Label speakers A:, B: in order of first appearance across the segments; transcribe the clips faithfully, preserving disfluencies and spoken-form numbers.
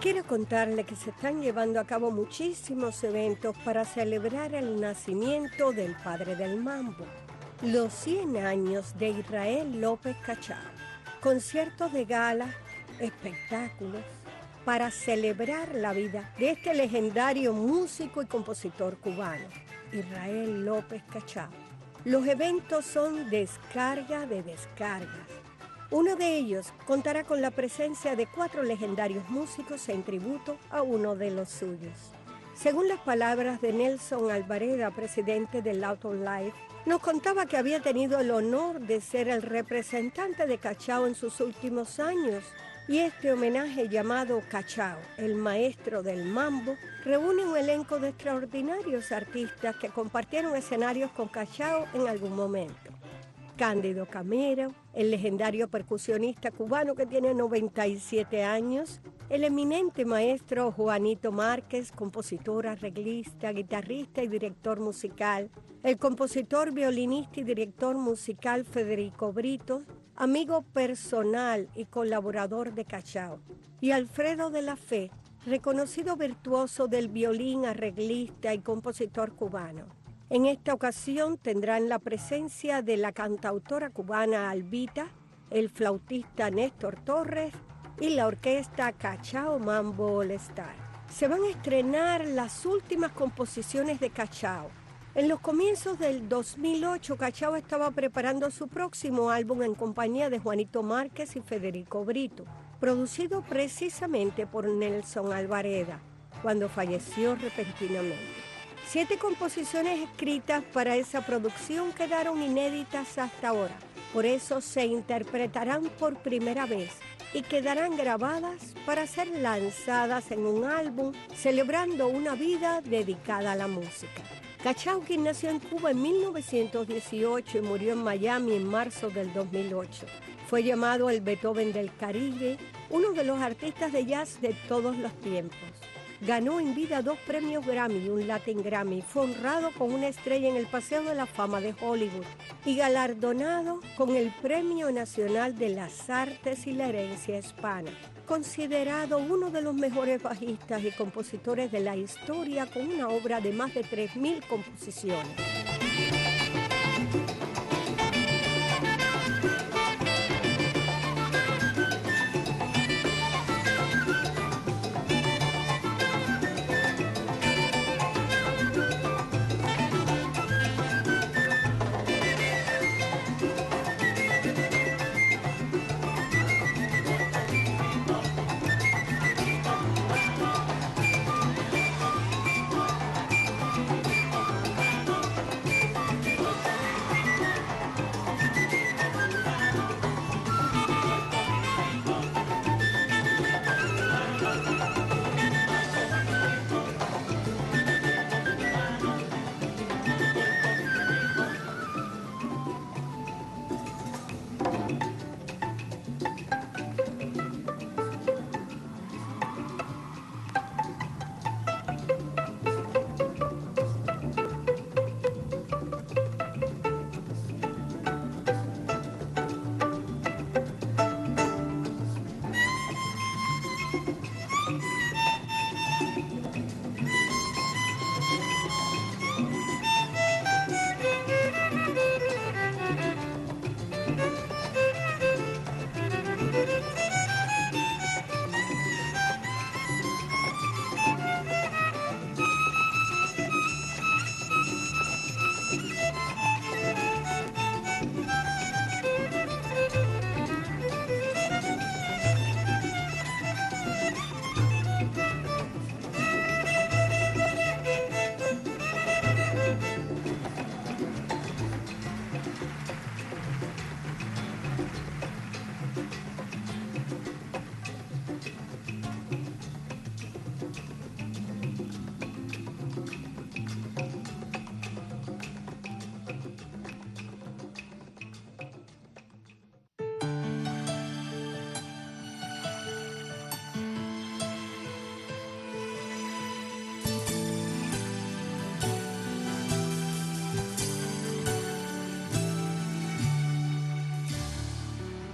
A: Quiero contarle que se están llevando a cabo muchísimos eventos para celebrar el nacimiento del padre del mambo, los cien años de Israel López Cachao. Conciertos de gala, espectáculos, para celebrar la vida de este legendario músico y compositor cubano, Israel López Cachao. Los eventos son descarga de descargas. Uno de ellos contará con la presencia de cuatro legendarios músicos en tributo a uno de los suyos. Según las palabras de Nelson Alvareda, presidente de Lawton Live, nos contaba que había tenido el honor de ser el representante de Cachao en sus últimos años, y este homenaje llamado Cachao, el maestro del mambo, reúne un elenco de extraordinarios artistas que compartieron escenarios con Cachao en algún momento. Cándido Camero, el legendario percusionista cubano que tiene noventa y siete años, el eminente maestro Juanito Márquez, compositor, arreglista, guitarrista y director musical, el compositor, violinista y director musical Federico Brito, amigo personal y colaborador de Cachao, y Alfredo de la Fe, reconocido virtuoso del violín, arreglista y compositor cubano. En esta ocasión tendrán la presencia de la cantautora cubana Albita, el flautista Néstor Torres y la orquesta Cachao Mambo All Star. Se van a estrenar las últimas composiciones de Cachao. En los comienzos del dos mil ocho, Cachao estaba preparando su próximo álbum en compañía de Juanito Márquez y Federico Brito, producido precisamente por Nelson Alvareda, cuando falleció repentinamente. Siete composiciones escritas para esa producción quedaron inéditas hasta ahora. Por eso se interpretarán por primera vez y quedarán grabadas para ser lanzadas en un álbum celebrando una vida dedicada a la música. Cachao, quien nació en Cuba en mil novecientos dieciocho y murió en Miami en marzo del dos mil ocho. Fue llamado el Beethoven del Caribe, uno de los artistas de jazz de todos los tiempos. Ganó en vida dos premios Grammy y un Latin Grammy. Fue honrado con una estrella en el Paseo de la Fama de Hollywood y galardonado con el Premio Nacional de las Artes y la Herencia Hispana. Considerado uno de los mejores bajistas y compositores de la historia, con una obra de más de tres mil composiciones.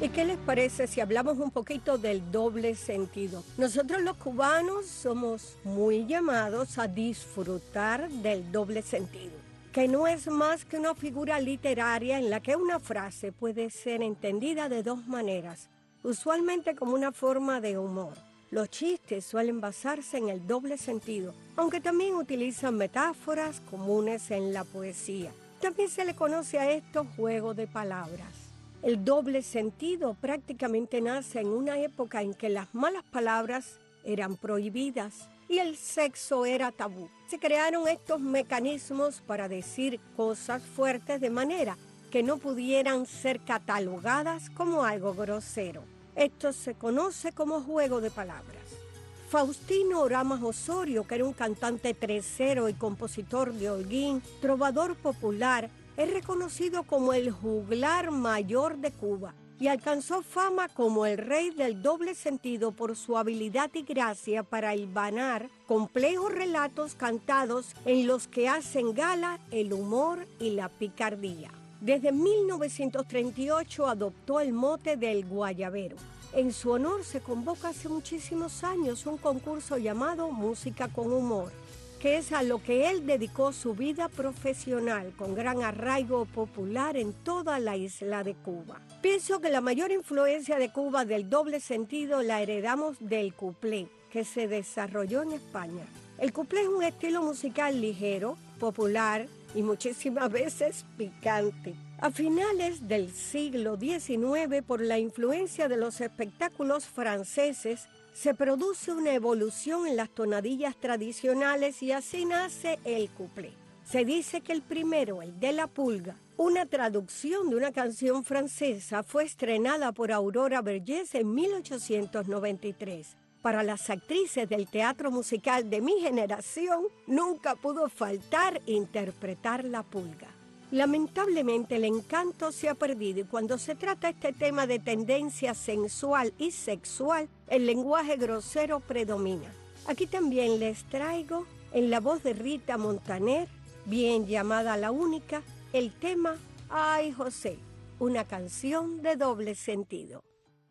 A: ¿Y qué les parece si hablamos un poquito del doble sentido? Nosotros los cubanos somos muy llamados a disfrutar del doble sentido, que no es más que una figura literaria en la que una frase puede ser entendida de dos maneras, usualmente como una forma de humor. Los chistes suelen basarse en el doble sentido, aunque también utilizan metáforas comunes en la poesía. También se le conoce a esto juego de palabras. El doble sentido prácticamente nace en una época en que las malas palabras eran prohibidas y el sexo era tabú. Se crearon estos mecanismos para decir cosas fuertes de manera que no pudieran ser catalogadas como algo grosero. Esto se conoce como juego de palabras. Faustino Oramas Osorio, que era un cantante trecero y compositor de holguín, trovador popular, es reconocido como el juglar mayor de Cuba y alcanzó fama como el rey del doble sentido por su habilidad y gracia para hilvanar complejos relatos cantados en los que hacen gala el humor y la picardía. Desde mil novecientos treinta y ocho adoptó el mote del guayabero. En su honor se convoca hace muchísimos años un concurso llamado Música con Humor, que es a lo que él dedicó su vida profesional con gran arraigo popular en toda la isla de Cuba. Pienso que la mayor influencia de Cuba del doble sentido la heredamos del cuplé, que se desarrolló en España. El cuplé es un estilo musical ligero, popular y muchísimas veces picante. A finales del siglo diecinueve, por la influencia de los espectáculos franceses, se produce una evolución en las tonadillas tradicionales y así nace el cuplé. Se dice que el primero, el de la pulga, una traducción de una canción francesa, fue estrenada por Aurora Vergés en mil ochocientos noventa y tres. Para las actrices del teatro musical de mi generación, nunca pudo faltar interpretar la pulga. Lamentablemente el encanto se ha perdido y cuando se trata este tema de tendencia sensual y sexual, el lenguaje grosero predomina. Aquí también les traigo, en la voz de Rita Montaner, bien llamada La Única, el tema Ay José, una canción de doble sentido.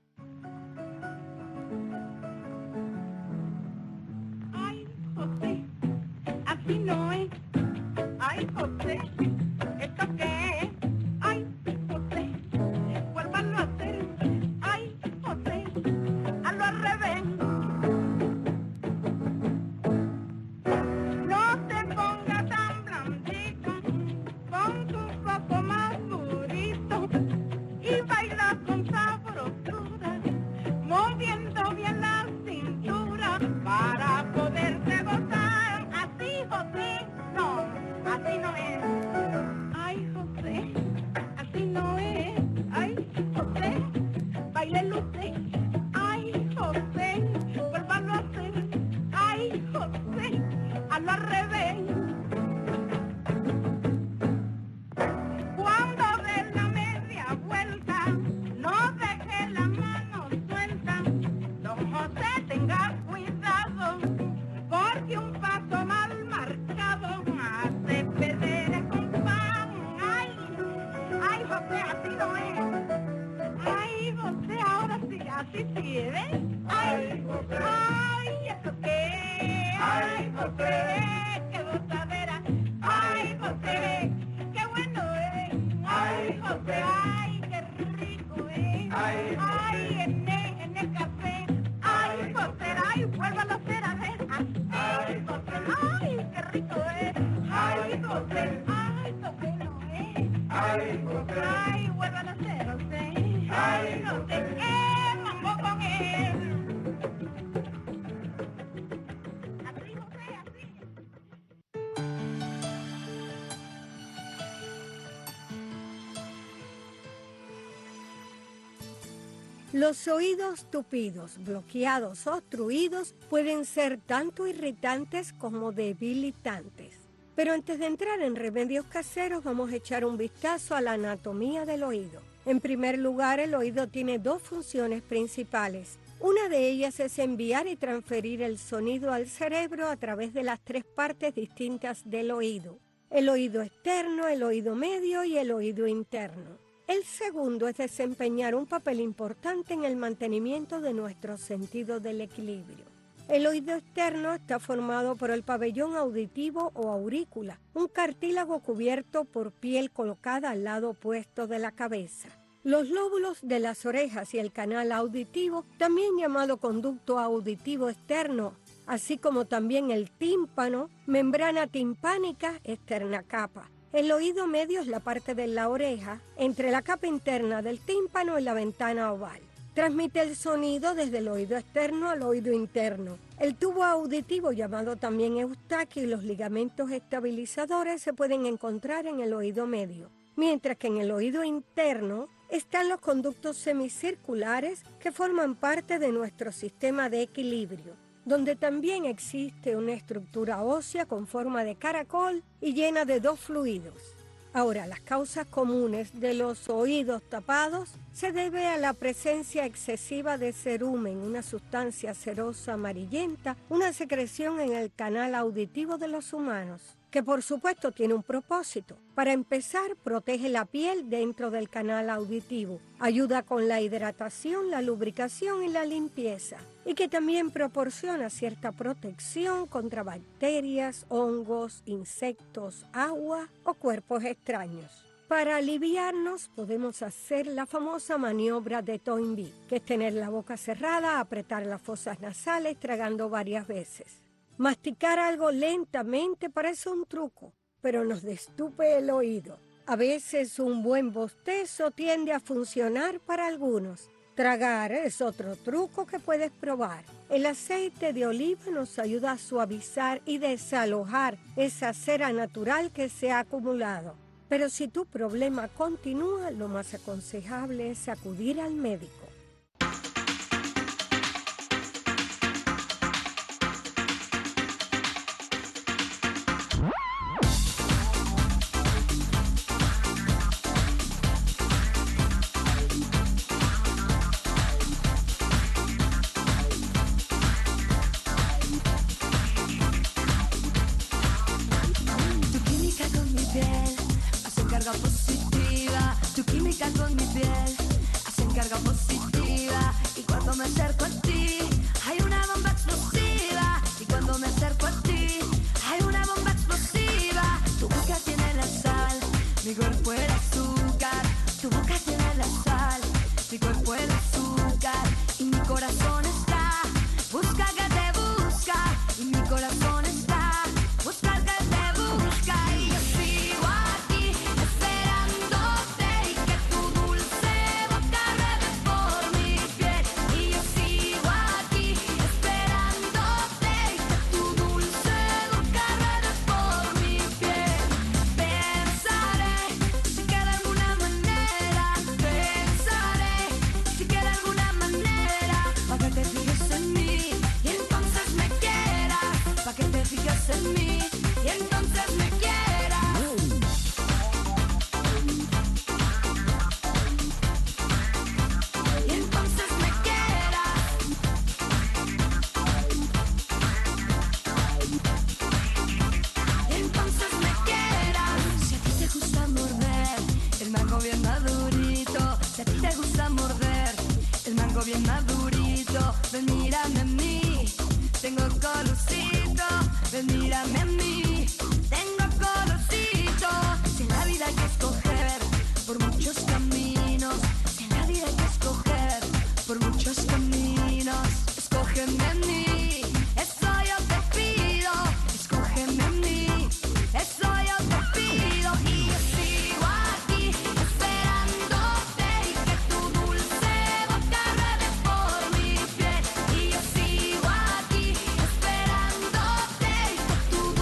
B: Ay José, así no es. Ay José, ¿esto qué es? Ay José, vuélvanlo a hacer. Ay José, hazlo al revés. No te pongas tan blandito, ponte un poco más durito y baila con sabrosura, moviendo bien la cintura para poderte gozar. Así José, no, así no es. Ay José, así no es. Ay José, baile usted. Ay José, vuélvalo a hacer. Ay José, hazlo al revés. Cuando des la media vuelta, no deje la mano suelta. Don José, tenga cuidado, porque un paso mal marcado hace perder el compás. Ay, ay José, así no es. Ay José, ahora sí, así sí, ¿ves? Ay, ay, ¿eso qué? Ay José, qué gozadera. Ay José, qué bueno es. Ay José, ay, qué rico es. Ay, en el, en el café. Ay José, ay, vuélvalo a hacer a ver. Ay José, ay, qué rico es. Ay José, ay, qué bueno es. Ay José, ay, vuélvalo a hacer a usted. Ay José, qué mambo con él. Así José, así.
A: Los oídos tupidos, bloqueados o obstruidos pueden ser tanto irritantes como debilitantes. Pero antes de entrar en remedios caseros, vamos a echar un vistazo a la anatomía del oído. En primer lugar, el oído tiene dos funciones principales. Una de ellas es enviar y transferir el sonido al cerebro a través de las tres partes distintas del oído: el oído externo, el oído medio y el oído interno. El segundo es desempeñar un papel importante en el mantenimiento de nuestro sentido del equilibrio. El oído externo está formado por el pabellón auditivo o aurícula, un cartílago cubierto por piel colocada al lado opuesto de la cabeza. Los lóbulos de las orejas y el canal auditivo, también llamado conducto auditivo externo, así como también el tímpano, membrana timpánica, externa capa. El oído medio es la parte de la oreja, entre la capa interna del tímpano y la ventana oval. Transmite el sonido desde el oído externo al oído interno. El tubo auditivo, llamado también eustaquio, y los ligamentos estabilizadores se pueden encontrar en el oído medio, mientras que en el oído interno están los conductos semicirculares que forman parte de nuestro sistema de equilibrio, donde también existe una estructura ósea con forma de caracol y llena de dos fluidos. Ahora, las causas comunes de los oídos tapados se debe a la presencia excesiva de cerumen, una sustancia cerosa amarillenta, una secreción en el canal auditivo de los humanos, que por supuesto tiene un propósito. Para empezar, protege la piel dentro del canal auditivo, ayuda con la hidratación, la lubricación y la limpieza, y que también proporciona cierta protección contra bacterias, hongos, insectos, agua o cuerpos extraños. Para aliviarnos podemos hacer la famosa maniobra de Toynbee, que es tener la boca cerrada, apretar las fosas nasales tragando varias veces. Masticar algo lentamente parece un truco, pero nos destupe el oído. A veces un buen bostezo tiende a funcionar para algunos. Tragar es otro truco que puedes probar. El aceite de oliva nos ayuda a suavizar y desalojar esa cera natural que se ha acumulado. Pero si tu problema continúa, lo más aconsejable es acudir al médico.
C: Positiva, tu química con mi piel hacen carga positiva, y cuando me acerco a ti hay una bomba explosiva, y cuando me acerco a ti hay una bomba explosiva. Tu boca tiene la sal, mi cuerpo el azúcar. Tu boca tiene la sal, mi cuerpo el azúcar, y mi corazón está busca que te busca, y mi corazón está busca que te busca, y yo sigo aquí esperándote, y que tu dulce boca ruede por mi piel, y yo sigo aquí esperándote, y que tu dulce boca ruede por mi piel. Pensaré si queda alguna manera, pensaré si queda alguna manera, pa' que te fijes en mí y entonces me quieras, pa' que te fijes en mí y entonces me quieras. Y entonces me quieras. Y entonces me quieras. Si a ti te gusta morder el mango bien madurito, si a ti te gusta morder el mango bien madurito, ven mírame a mí, tengo colorcito, ven mírame a mí, tengo colorcito. Si en la vida hay que escoger por muchos caminos, si en la vida hay que escoger por muchos caminos, escógeme a mí, eso yo te pido, escógeme a mí, eso yo te pido, y yo sigo aquí esperándote, y que tu dulce boca ruede por mi piel, y yo sigo aquí esperándote, y que tu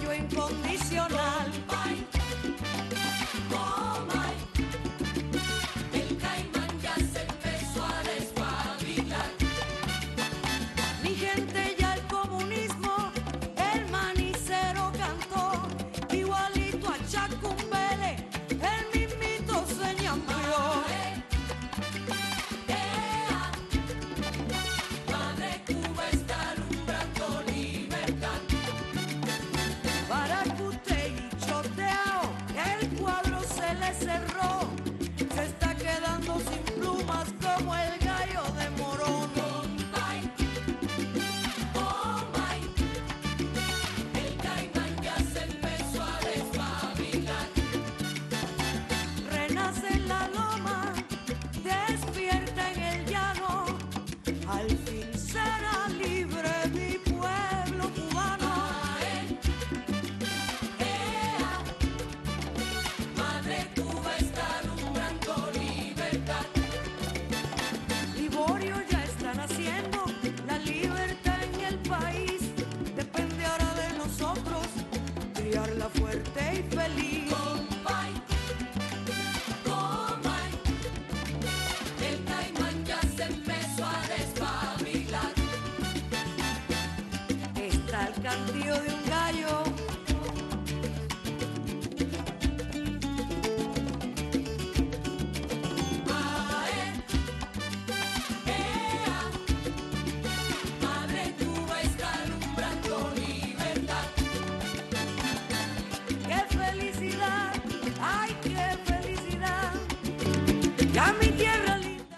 C: apoyo incondicional. El Caimán ya se empezó a despabilar. Mi gente ya el comunismo, el manicero cantó, igualito a Chacumbele, el mismito se ñambió. Madre Cuba está alumbrando libertad. Baracute y choteao, el cuadro se le cerró, se está quedando sin plumas como el gallo de Morón. El Caimán ya se empezó a despabilar. Renace en la loma, despierta en el llano, al fin será libre mi pueblo cubano. Madre Cuba está alumbrando libertad. Liborio ya está naciendo, la libertad en el país depende ahora de nosotros, criarla fuerte y feliz. Compay, compay, el Caimán ya se empezó a despabilar. Está el cantillo de un gallo. Madre Cuba está alumbrando libertad. ¡Qué felicidad! ¡Ay, qué felicidad! Ya mi tierra linda.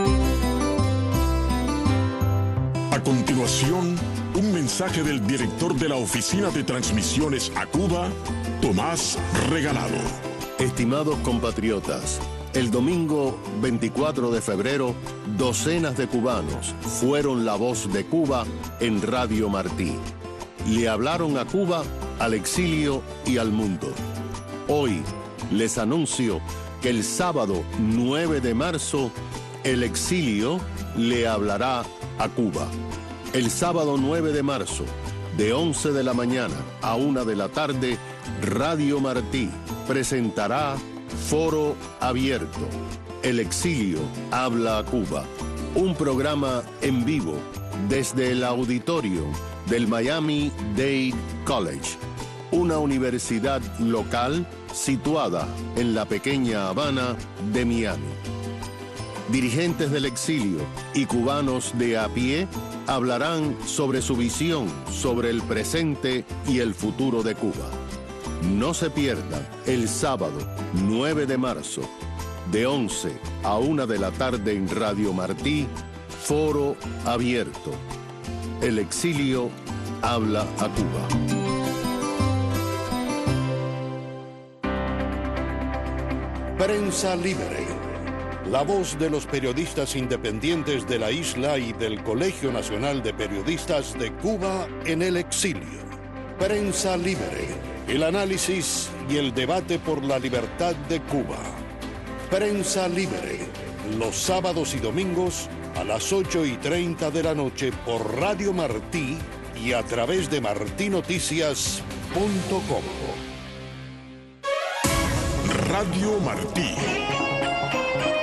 D: A continuación, un mensaje del director de la Oficina de Transmisiones a Cuba, Tomás Regalado.
E: Estimados compatriotas, el domingo veinticuatro de febrero, docenas de cubanos fueron la voz de Cuba en Radio Martí. Le hablaron a Cuba, al exilio y al mundo. Hoy les anuncio que el sábado nueve de marzo, el exilio le hablará a Cuba. El sábado nueve de marzo, de once de la mañana a una de la tarde, Radio Martí presentará Foro Abierto. El exilio habla a Cuba. Un programa en vivo desde el auditorio del Miami-Dade College, una universidad local situada en la pequeña Habana de Miami. Dirigentes del exilio y cubanos de a pie hablarán sobre su visión sobre el presente y el futuro de Cuba. No se pierdan el sábado nueve de marzo, de once a una de la tarde en Radio Martí, Foro Abierto. El exilio habla a Cuba.
F: Prensa Libre, la voz de los periodistas independientes de la isla y del Colegio Nacional de Periodistas de Cuba en el exilio. Prensa Libre, el análisis y el debate por la libertad de Cuba. Prensa Libre, los sábados y domingos a las ocho y treinta de la noche por Radio Martí y a través de martí noticias punto com.
D: Radio Martí.